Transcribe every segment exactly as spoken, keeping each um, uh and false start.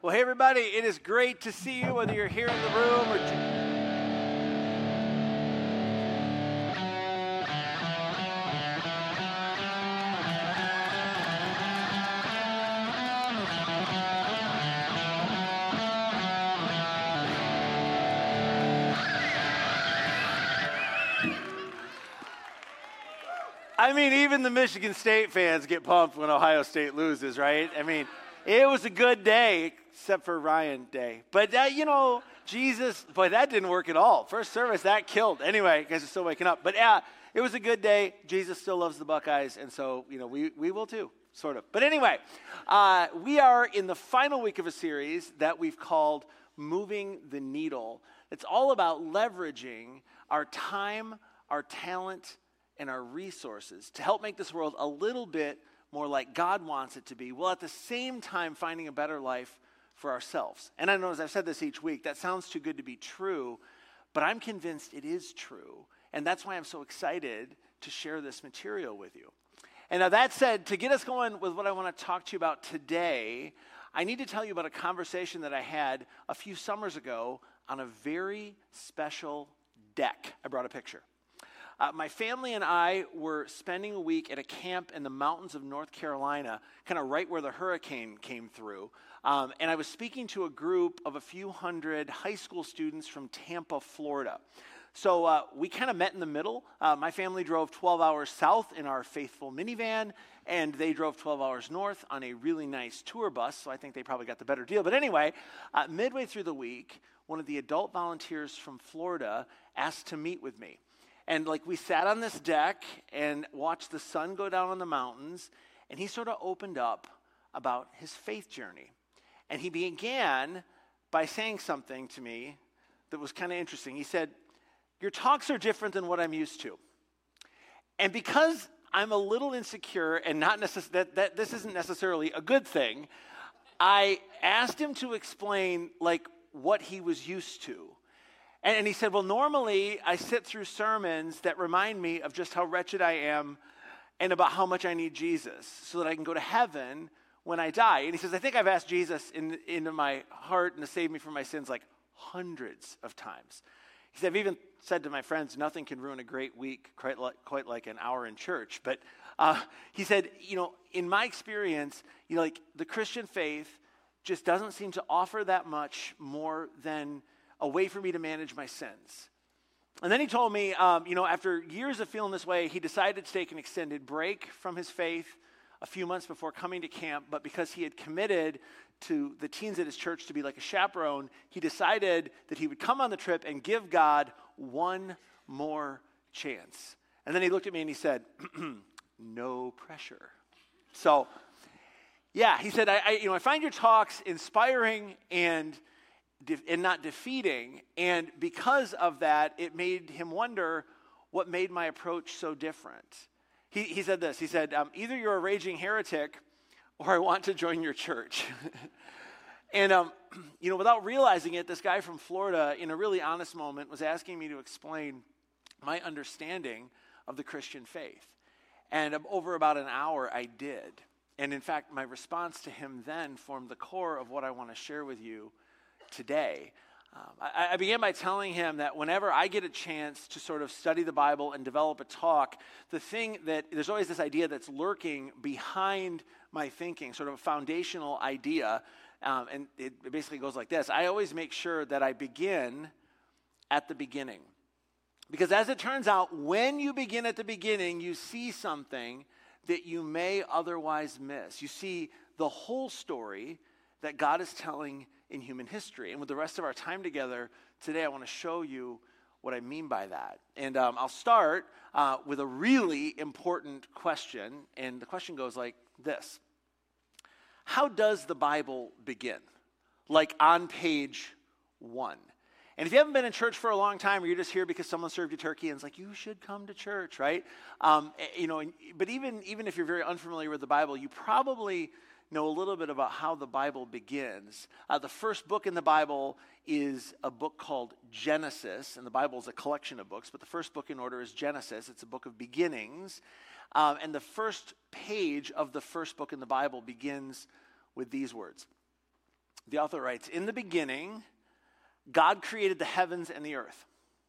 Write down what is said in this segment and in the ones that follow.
Well, hey, everybody, it is great to see you, whether you're here in the room or... I mean, even the Michigan State fans get pumped when Ohio State loses, right? I mean, it was a good day, except for Ryan Day. But, uh, you know, Jesus, boy, that didn't work at all. First service, that killed. Anyway, you guys are still waking up. But, yeah, it was a good day. Jesus still loves the Buckeyes, and so, you know, we, we will too, sort of. But anyway, uh, we are in the final week of a series that we've called Moving the Needle. It's all about leveraging our time, our talent, and our resources to help make this world a little bit more like God wants it to be, while at the same time finding a better life for ourselves. And I know, as I've said this each week, that sounds too good to be true, but I'm convinced it is true, and that's why I'm so excited to share this material with you. And now that said, to get us going with what I want to talk to you about today, I need to tell you about a conversation that I had a few summers ago on a very special deck. I brought a picture. Uh, my family and I were spending a week at a camp in the mountains of North Carolina, kind of right where the hurricane came through. Um, and I was speaking to a group of a few hundred high school students from Tampa, Florida. So uh, we kind of met in the middle. Uh, my family drove twelve hours south in our faithful minivan, and they drove twelve hours north on a really nice tour bus, so I think they probably got the better deal. But anyway, uh, midway through the week, one of the adult volunteers from Florida asked to meet with me. And like we sat on this deck and watched the sun go down on the mountains, and he sort of opened up about his faith journey. And he began by saying something to me that was kind of interesting. He said, "Your talks are different than what I'm used to." And because I'm a little insecure and not necess- that, that this isn't necessarily a good thing, I asked him to explain like what he was used to. And, and he said, well, normally I sit through sermons that remind me of just how wretched I am and about how much I need Jesus so that I can go to heaven when I die. And he says, I think I've asked Jesus in, into my heart and to save me from my sins like hundreds of times. He said, I've even said to my friends, nothing can ruin a great week quite like, quite like an hour in church. But uh, he said, you know, in my experience, you know, like the Christian faith just doesn't seem to offer that much more than a way for me to manage my sins. And then he told me, um, you know, after years of feeling this way, he decided to take an extended break from his faith a few months before coming to camp. But because he had committed to the teens at his church to be like a chaperone, he decided that he would come on the trip and give God one more chance. And then he looked at me and he said, no pressure. So, yeah, he said, I, I, you know, I find your talks inspiring and and not defeating, and because of that, it made him wonder what made my approach so different. He, he said this, he said, um, either you're a raging heretic or I want to join your church. and, um, you know, without realizing it, this guy from Florida, in a really honest moment, was asking me to explain my understanding of the Christian faith. And um, over about an hour, I did. And in fact, my response to him then formed the core of what I want to share with you today. Um, I, I began by telling him that whenever I get a chance to sort of study the Bible and develop a talk, the thing that, there's always this idea that's lurking behind my thinking, sort of a foundational idea, um, and it, it basically goes like this. I always make sure that I begin at the beginning. Because as it turns out, when you begin at the beginning, you see something that you may otherwise miss. You see the whole story that God is telling in human history. And with the rest of our time together today, I want to show you what I mean by that. And um, I'll start uh, with a really important question. And the question goes like this. How does the Bible begin? Like on page one. And if you haven't been in church for a long time, or you're just here because someone served you turkey and it's like, you should come to church, right? Um, you know, but even, even if you're very unfamiliar with the Bible, you probably know a little bit about how the Bible begins. Uh, the first book in the Bible is a book called Genesis, and the Bible is a collection of books, but the first book in order is Genesis. It's a book of beginnings, um, and the first page of the first book in the Bible begins with these words. the author writes, in the beginning, God created the heavens and the earth.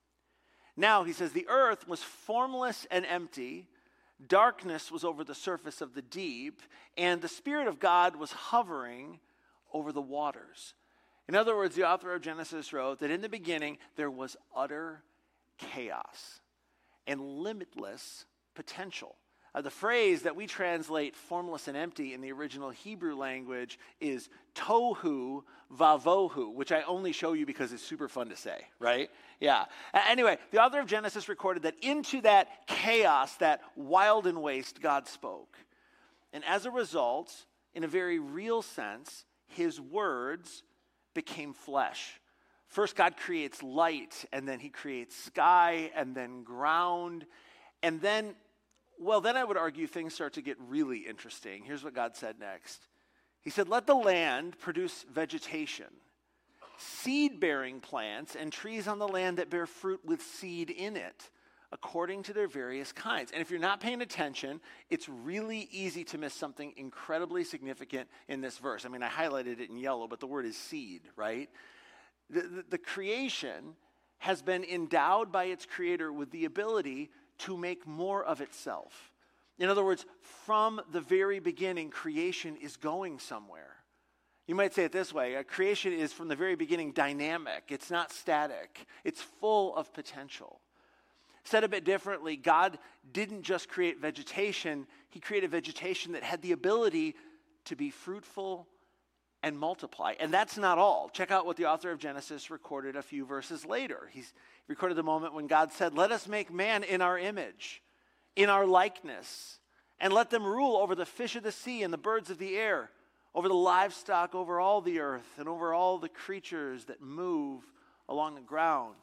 Now, he says, the earth was formless and empty. Darkness was over the surface of the deep, and the Spirit of God was hovering over the waters. In other words, the author of Genesis wrote that in the beginning, there was utter chaos and limitless potential. Uh, the phrase that we translate formless and empty in the original Hebrew language is tohu vavohu, which I only show you because it's super fun to say, right? Yeah. Uh, anyway, the author of Genesis recorded that into that chaos, that wild and waste, God spoke. And as a result, in a very real sense, his words became flesh. First, God creates light, and then he creates sky, and then ground, and then Well, then I would argue things start to get really interesting. Here's what God said next. He said, let the land produce vegetation, seed-bearing plants, and trees on the land that bear fruit with seed in it, according to their various kinds. And if you're not paying attention, it's really easy to miss something incredibly significant in this verse. I mean, I highlighted it in yellow, but the word is seed, right? The, the, the creation has been endowed by its creator with the ability to make more of itself. In other words, from the very beginning, creation is going somewhere. You might say it this way, uh, creation is from the very beginning dynamic. It's not static. It's full of potential. Said a bit differently, God didn't just create vegetation, he created vegetation that had the ability to be fruitful and multiply. And that's not all. Check out what the author of Genesis recorded a few verses later. He's recorded the moment when God said, let us make man in our image, in our likeness, and let them rule over the fish of the sea and the birds of the air, over the livestock, over all the earth, and over all the creatures that move along the ground.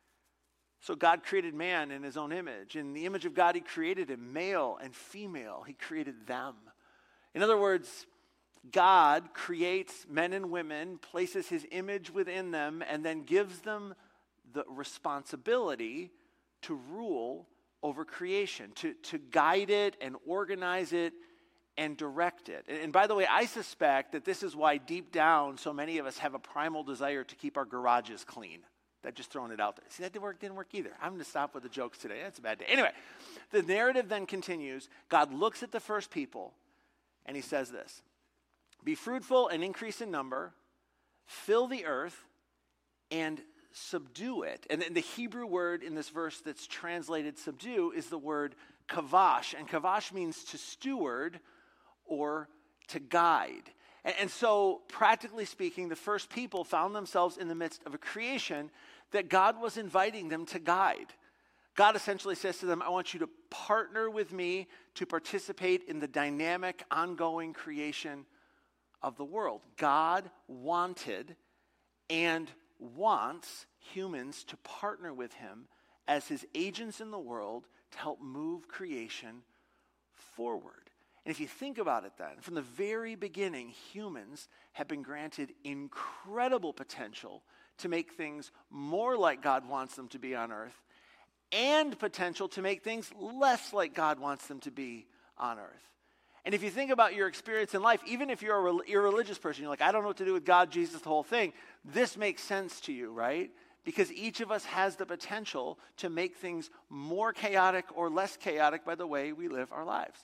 So God created man in his own image. In the image of God, he created him, male and female. He created them. In other words, God creates men and women, places his image within them, and then gives them the responsibility to rule over creation, to, to guide it and organize it and direct it. And, and by the way, I suspect that this is why deep down so many of us have a primal desire to keep our garages clean. That just throwing it out there. See, that didn't work, didn't work either. I'm going to stop with the jokes today. That's a bad day. Anyway, the narrative then continues. God looks at the first people and he says this, be fruitful and increase in number, fill the earth and subdue it. And the Hebrew word in this verse that's translated subdue is the word kavash. And kavash means to steward or to guide. And, and so, practically speaking, the first people found themselves in the midst of a creation that God was inviting them to guide. God essentially says to them, I want you to partner with me to participate in the dynamic, ongoing creation of the world. God wanted and wants humans to partner with him as his agents in the world to help move creation forward. And if you think about it then, from the very beginning, humans have been granted incredible potential to make things more like God wants them to be on earth, and potential to make things less like God wants them to be on earth. And if you think about your experience in life, even if you're a irreligious person, you're like, I don't know what to do with God, Jesus, the whole thing, this makes sense to you, right? Because each of us has the potential to make things more chaotic or less chaotic by the way we live our lives.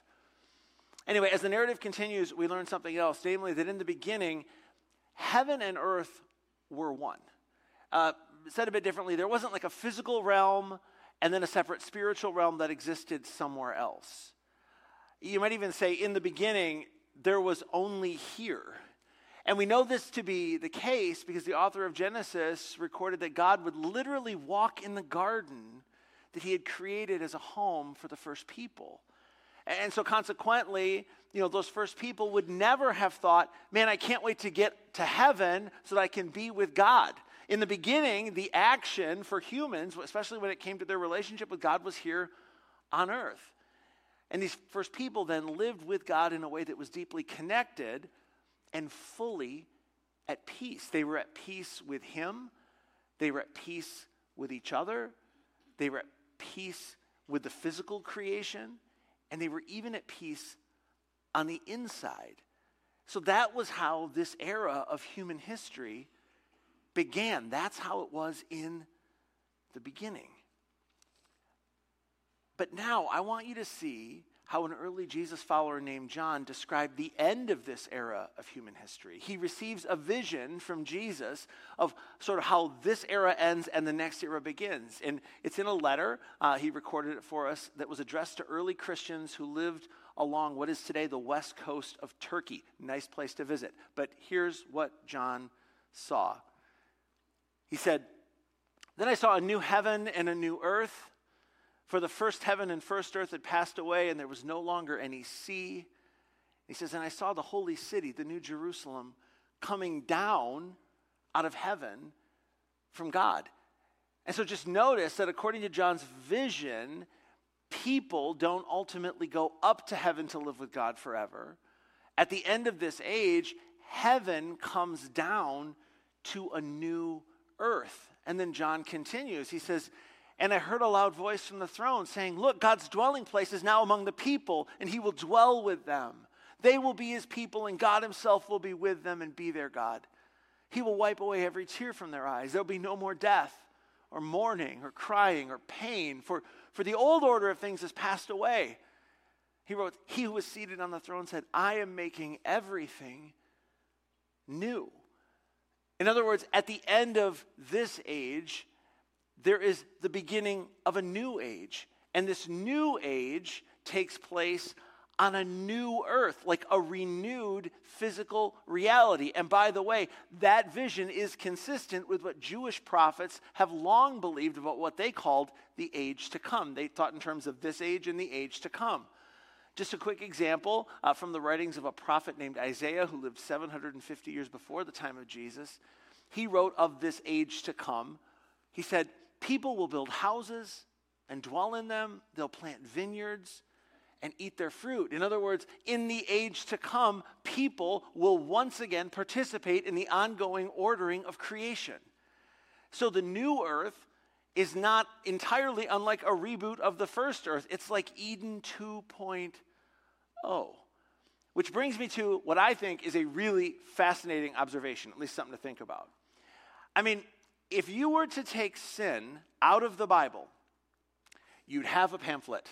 Anyway, as the narrative continues, we learn something else, namely that in the beginning, heaven and earth were one. Uh, said a bit differently, there wasn't like a physical realm and then a separate spiritual realm that existed somewhere else. You might even say in the beginning, there was only here. And we know this to be the case because the author of Genesis recorded that God would literally walk in the garden that he had created as a home for the first people. And so consequently, you know, those first people would never have thought, man, I can't wait to get to heaven so that I can be with God. In the beginning, the action for humans, especially when it came to their relationship with God, was here on earth. And these first people then lived with God in a way that was deeply connected and fully at peace. They were at peace with him. They were at peace with each other. They were at peace with the physical creation. And they were even at peace on the inside. So that was how this era of human history began. That's how it was in the beginning. But now I want you to see how an early Jesus follower named John described the end of this era of human history. He receives a vision from Jesus of sort of how this era ends and the next era begins. And it's in a letter, uh, he recorded it for us, that was addressed to early Christians who lived along what is today the west coast of Turkey. Nice place to visit. But here's what John saw. He said, "Then I saw a new heaven and a new earth. For the first heaven and first earth had passed away, and there was no longer any sea." He says, "And I saw the holy city, the new Jerusalem, coming down out of heaven from God." And so just notice that according to John's vision, people don't ultimately go up to heaven to live with God forever. At the end of this age, heaven comes down to a new earth. And then John continues. He says, "And I heard a loud voice from the throne saying, 'Look, God's dwelling place is now among the people, and he will dwell with them. They will be his people, and God himself will be with them and be their God. He will wipe away every tear from their eyes. There will be no more death or mourning or crying or pain, for, for the old order of things has passed away.' He wrote, 'He who was seated on the throne said, I am making everything new.'" In other words, at the end of this age, there is the beginning of a new age. And this new age takes place on a new earth, like a renewed physical reality. And by the way, that vision is consistent with what Jewish prophets have long believed about what they called the age to come. They thought in terms of this age and the age to come. Just a quick example uh, from the writings of a prophet named Isaiah, who lived seven hundred fifty years before the time of Jesus. He wrote of this age to come. He said, "People will build houses and dwell in them. They'll plant vineyards and eat their fruit." In other words, in the age to come, people will once again participate in the ongoing ordering of creation. So the new earth is not entirely unlike a reboot of the first earth. It's like Eden two point oh. Which brings me to what I think is a really fascinating observation, at least something to think about. I mean, if you were to take sin out of the Bible, you'd have a pamphlet.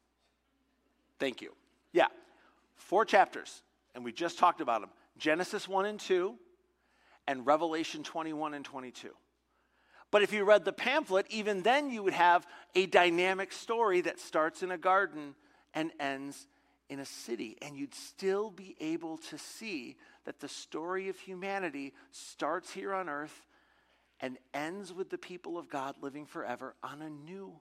Thank you. Yeah, four chapters, and we just talked about them. Genesis one and two, and Revelation twenty-one and twenty-two. But if you read the pamphlet, even then you would have a dynamic story that starts in a garden and ends in a city. And you'd still be able to see that the story of humanity starts here on earth and ends with the people of God living forever on a new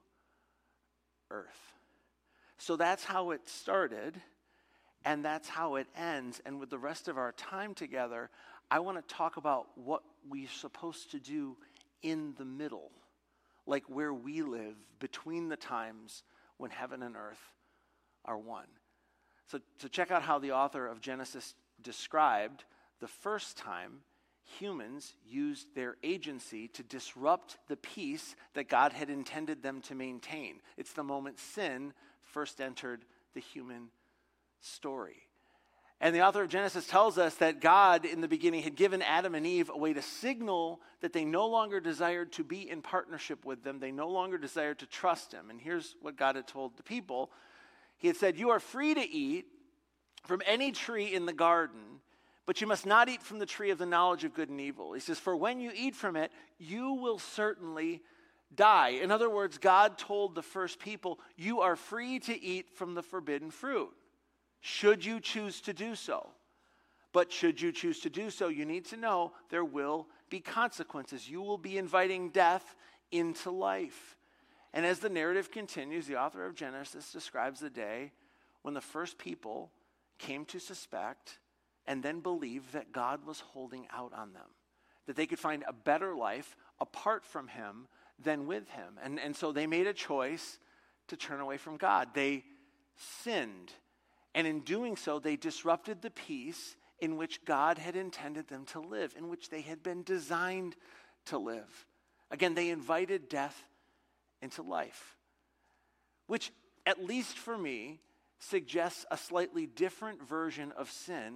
earth. So that's how it started, and that's how it ends. And with the rest of our time together, I want to talk about what we're supposed to do in the middle, like where we live between the times when heaven and earth are one. So, so check out how the author of Genesis described the first time humans used their agency to disrupt the peace that God had intended them to maintain. It's the moment sin first entered the human story. And the author of Genesis tells us that God in the beginning had given Adam and Eve a way to signal that they no longer desired to be in partnership with them. They no longer desired to trust him. And here's what God had told the people. He had said, "You are free to eat from any tree in the garden, but you must not eat from the tree of the knowledge of good and evil." He says, "For when you eat from it, you will certainly die." In other words, God told the first people, you are free to eat from the forbidden fruit, should you choose to do so. But should you choose to do so, you need to know there will be consequences. You will be inviting death into life. And as the narrative continues, the author of Genesis describes the day when the first people came to suspect and then believe that God was holding out on them, that they could find a better life apart from him than with him. And, and so they made a choice to turn away from God. They sinned. And in doing so, they disrupted the peace in which God had intended them to live, in which they had been designed to live. Again, they invited death into life, which, at least for me, suggests a slightly different version of sin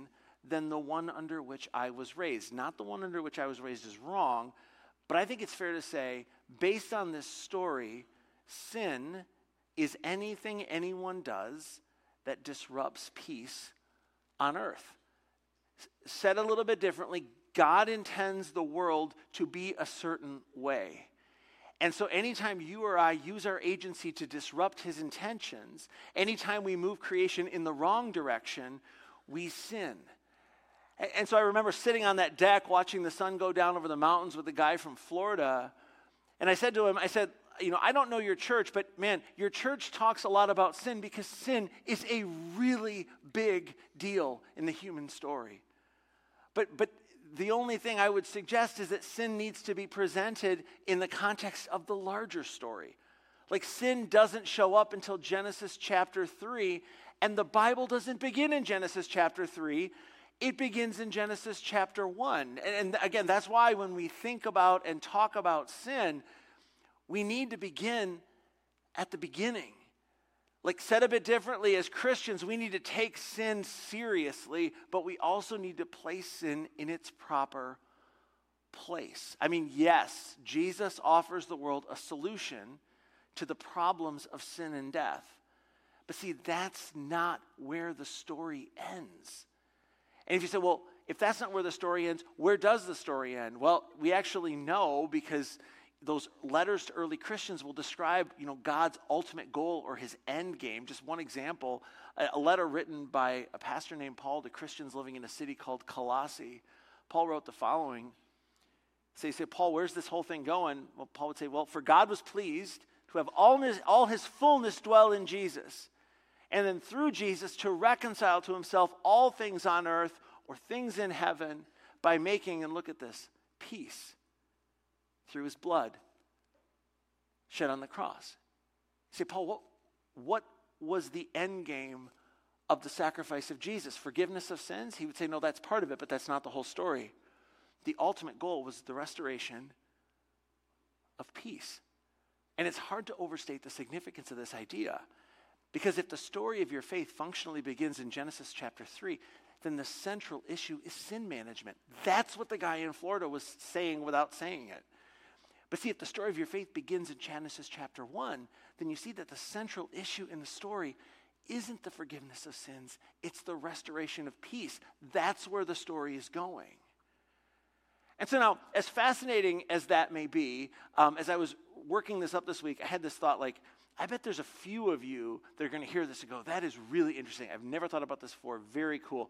than the one under which I was raised. Not the one under which I was raised is wrong, but I think it's fair to say, based on this story, sin is anything anyone does that disrupts peace on earth. S- said a little bit differently, God intends the world to be a certain way. And so anytime you or I use our agency to disrupt his intentions, anytime we move creation in the wrong direction, we sin. And, and so I remember sitting on that deck watching the sun go down over the mountains with a guy from Florida, and I said to him, I said, you know, I don't know your church, but man, your church talks a lot about sin because sin is a really big deal in the human story. But but the only thing I would suggest is that sin needs to be presented in the context of the larger story. Like sin doesn't show up until Genesis chapter three, and the Bible doesn't begin in Genesis chapter three. It begins in Genesis chapter one. And, and again, that's why when we think about and talk about sin, we need to begin at the beginning. Like said a bit differently, as Christians, we need to take sin seriously, but we also need to place sin in its proper place. I mean, yes, Jesus offers the world a solution to the problems of sin and death. But see, that's not where the story ends. And if you say, well, if that's not where the story ends, where does the story end? Well, we actually know because those letters to early Christians will describe, you know, God's ultimate goal or his end game. Just one example, a, a letter written by a pastor named Paul to Christians living in a city called Colossae. Paul wrote the following. So you say, Paul, where's this whole thing going? Well, Paul would say, well, for God was pleased to have all his, all his fullness dwell in Jesus, and then through Jesus to reconcile to himself all things on earth or things in heaven by making, and look at this, peace through his blood shed on the cross. You say, Paul, what, what was the end game of the sacrifice of Jesus? Forgiveness of sins? He would say, no, that's part of it, but that's not the whole story. The ultimate goal was the restoration of peace. And it's hard to overstate the significance of this idea, because if the story of your faith functionally begins in Genesis chapter three, then the central issue is sin management. That's what the guy in Florida was saying without saying it. But see, if the story of your faith begins in Genesis chapter one, then you see that the central issue in the story isn't the forgiveness of sins, it's the restoration of peace. That's where the story is going. And so now, as fascinating as that may be, um, as I was working this up this week, I had this thought like, I bet there's a few of you that are going to hear this and go, that is really interesting. I've never thought about this before. Very cool.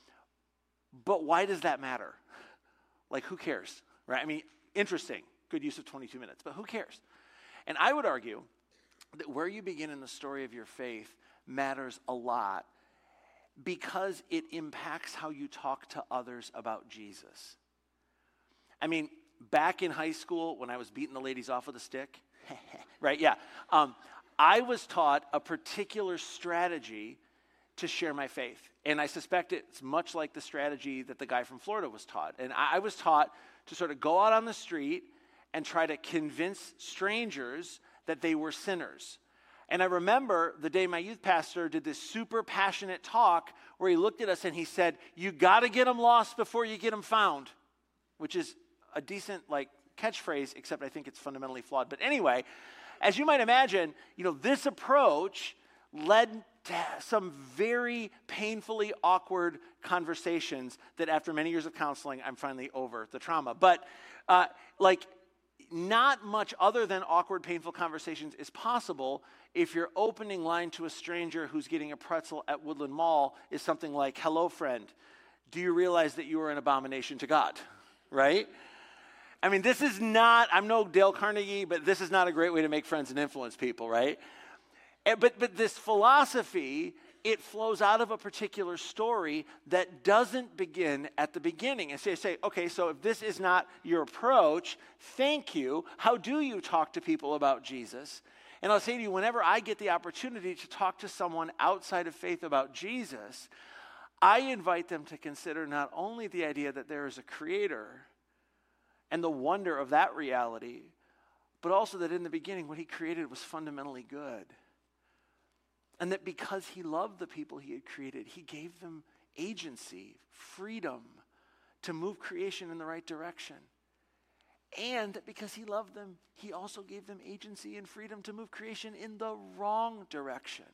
But why does that matter? Like, who cares? Right? I mean, interesting. Good use of twenty-two minutes, but who cares? And I would argue that where you begin in the story of your faith matters a lot because it impacts how you talk to others about Jesus. I mean, back in high school when I was beating the ladies off with a stick, right, yeah, um, I was taught a particular strategy to share my faith. And I suspect it's much like the strategy that the guy from Florida was taught. And I, I was taught to sort of go out on the street and try to convince strangers that they were sinners. And I remember the day my youth pastor did this super passionate talk where he looked at us and he said, you got to get them lost before you get them found, which is a decent like catchphrase, except I think it's fundamentally flawed. But anyway, as you might imagine, you know, this approach led to some very painfully awkward conversations that after many years of counseling, I'm finally over the trauma. But uh, like, not much other than awkward, painful conversations is possible if your opening line to a stranger who's getting a pretzel at Woodland Mall is something like, hello, friend, do you realize that you are an abomination to God, right? I mean, this is not, I'm no Dale Carnegie, but this is not a great way to make friends and influence people, right? And, but, but this philosophy, it flows out of a particular story that doesn't begin at the beginning. And so you say, okay, so if this is not your approach, thank you. How do you talk to people about Jesus? And I'll say to you, whenever I get the opportunity to talk to someone outside of faith about Jesus, I invite them to consider not only the idea that there is a creator and the wonder of that reality, but also that in the beginning what he created was fundamentally good. And that because he loved the people he had created, he gave them agency, freedom to move creation in the right direction. And because he loved them, he also gave them agency and freedom to move creation in the wrong direction.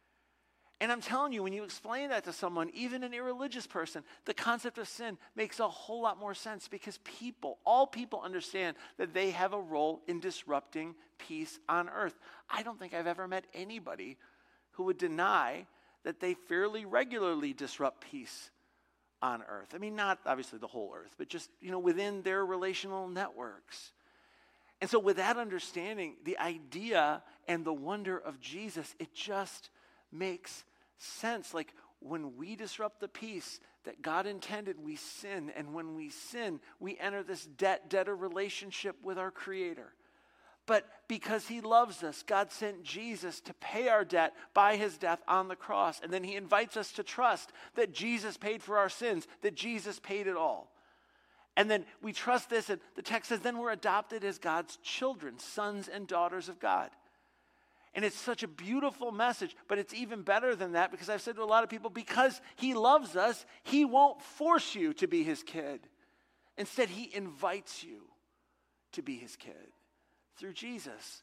And I'm telling you, when you explain that to someone, even an irreligious person, the concept of sin makes a whole lot more sense, because people, all people understand that they have a role in disrupting peace on earth. I don't think I've ever met anybody who would deny that they fairly regularly disrupt peace on earth. I mean, not obviously the whole earth, but just, you know, within their relational networks. And so with that understanding, the idea and the wonder of Jesus, it just makes sense. Like, when we disrupt the peace that God intended, we sin. And when we sin, we enter this debt-debtor relationship with our Creator. But because he loves us, God sent Jesus to pay our debt by his death on the cross. And then he invites us to trust that Jesus paid for our sins, that Jesus paid it all. And then we trust this, and the text says, then we're adopted as God's children, sons and daughters of God. And it's such a beautiful message, but it's even better than that, because I've said to a lot of people, because he loves us, he won't force you to be his kid. Instead, he invites you to be his kid through Jesus.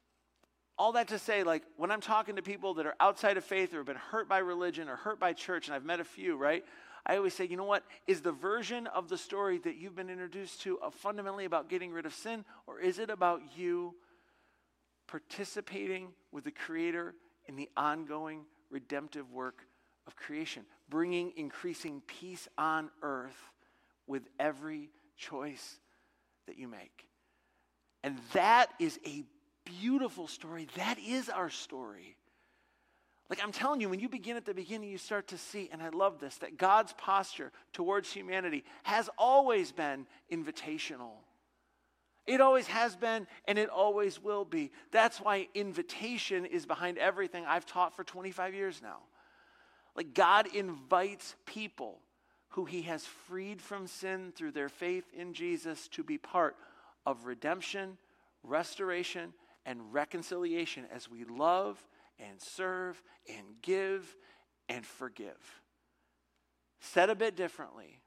All that to say, like, when I'm talking to people that are outside of faith or have been hurt by religion or hurt by church, and I've met a few, right? I always say, you know what? Is the version of the story that you've been introduced to uh, fundamentally about getting rid of sin, or is it about you participating with the Creator in the ongoing redemptive work of creation, bringing increasing peace on earth with every choice that you make? And that is a beautiful story. That is our story. Like, I'm telling you, when you begin at the beginning, you start to see, and I love this, that God's posture towards humanity has always been invitational. It always has been, and it always will be. That's why invitation is behind everything I've taught for twenty-five years now. Like, God invites people who he has freed from sin through their faith in Jesus to be part of redemption, restoration, and reconciliation as we love and serve and give and forgive. Said a bit differently,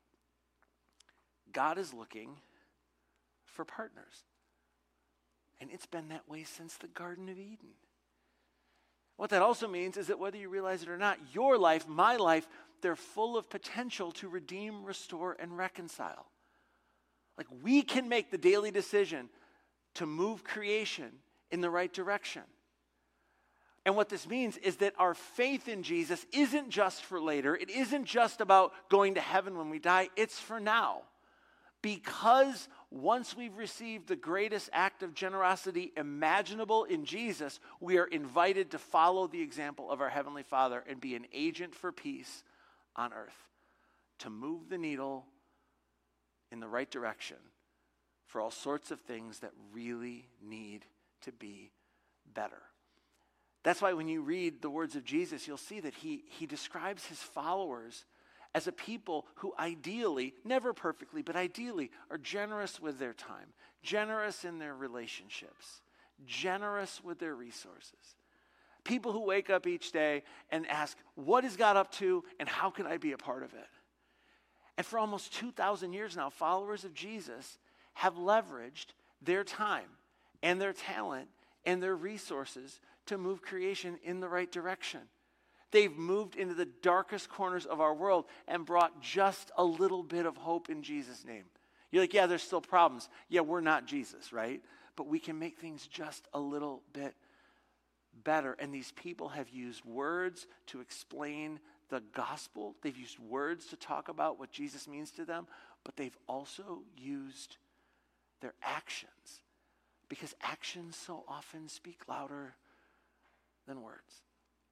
God is looking for partners. And it's been that way since the Garden of Eden. What that also means is that whether you realize it or not, your life, my life, they're full of potential to redeem, restore, and reconcile. Like, we can make the daily decision to move creation in the right direction. And what this means is that our faith in Jesus isn't just for later. It isn't just about going to heaven when we die. It's for now. Because once we've received the greatest act of generosity imaginable in Jesus, we are invited to follow the example of our Heavenly Father and be an agent for peace on earth, to move the needle in the right direction for all sorts of things that really need to be better. That's why when you read the words of Jesus, you'll see that he, he describes his followers as a people who ideally, never perfectly, but ideally are generous with their time, generous in their relationships, generous with their resources. People who wake up each day and ask, what is God up to and how can I be a part of it? And for almost two thousand years now, followers of Jesus have leveraged their time and their talent and their resources to move creation in the right direction. They've moved into the darkest corners of our world and brought just a little bit of hope in Jesus' name. You're like, yeah, there's still problems. Yeah, we're not Jesus, right? But we can make things just a little bit better. And these people have used words to explain the gospel. They've used words to talk about what Jesus means to them. But they've also used their actions, because actions so often speak louder than words.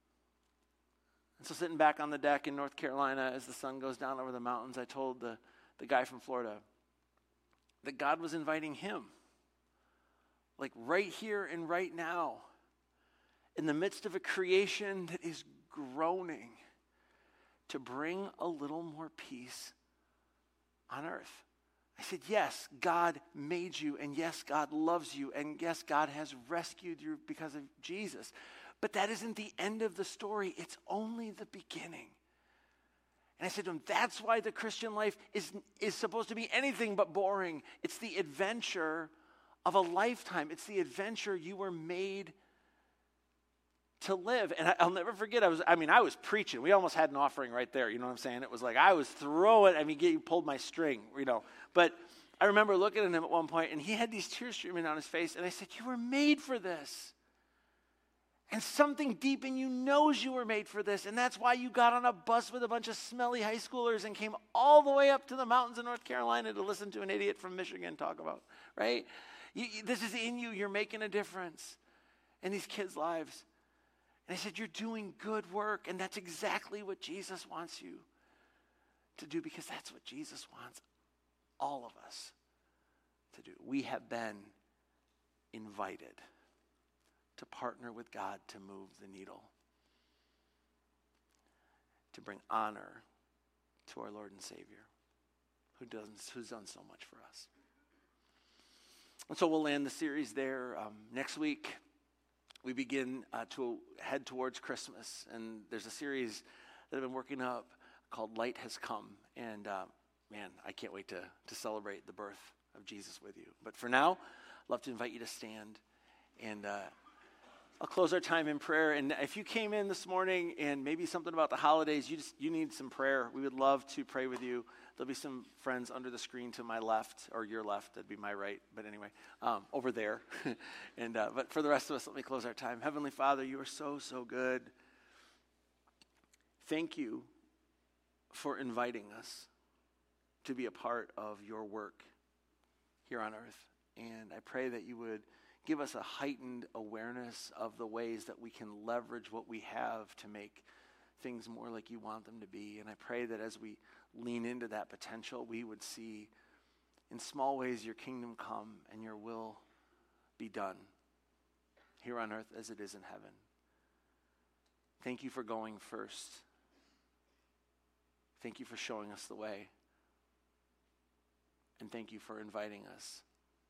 And so sitting back on the deck in North Carolina as the sun goes down over the mountains, I told the, the guy from Florida that God was inviting him, like right here and right now, in the midst of a creation that is groaning, to bring a little more peace on earth. I said, yes, God made you, and yes, God loves you, and yes, God has rescued you because of Jesus. But that isn't the end of the story. It's only the beginning. And I said to him, that's why the Christian life is, is supposed to be anything but boring. It's the adventure of a lifetime. It's the adventure you were made to live. And I, I'll never forget, I was, I mean, I was preaching. We almost had an offering right there. You know what I'm saying? It was like I was throwing, I mean, you pulled my string, you know. But I remember looking at him at one point, and he had these tears streaming down his face. And I said, you were made for this. And something deep in you knows you were made for this. And that's why you got on a bus with a bunch of smelly high schoolers and came all the way up to the mountains of North Carolina to listen to an idiot from Michigan talk about, right? You, you, this is in you. You're making a difference in these kids' lives. And I said, you're doing good work. And that's exactly what Jesus wants you to do, because that's what Jesus wants all of us to do. We have been invited to partner with God to move the needle, to bring honor to our Lord and Savior, who does, who's done so much for us. And so we'll land the series there. Um, next week, we begin uh, to head towards Christmas, and there's a series that I've been working up called Light Has Come, and uh, man, I can't wait to, to celebrate the birth of Jesus with you. But for now, I'd love to invite you to stand, and uh, I'll close our time in prayer. And if you came in this morning and maybe something about the holidays, you just you need some prayer, we would love to pray with you. There'll be some friends under the screen to my left, or your left, that'd be my right, but anyway, um, over there. and uh, But for the rest of us, let me close our time. Heavenly Father, you are so, so good. Thank you for inviting us to be a part of your work here on earth. And I pray that you would give us a heightened awareness of the ways that we can leverage what we have to make things more like you want them to be. And I pray that as we lean into that potential, we would see in small ways your kingdom come and your will be done here on earth as it is in heaven. Thank you for going first. Thank you for showing us the way. And thank you for inviting us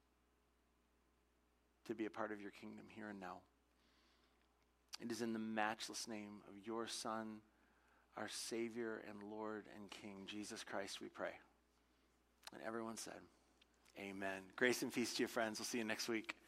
to be a part of your kingdom here and now. It is in the matchless name of your Son, our Savior and Lord and King, Jesus Christ, we pray. And everyone said, amen. Grace and peace to you, friends. We'll see you next week.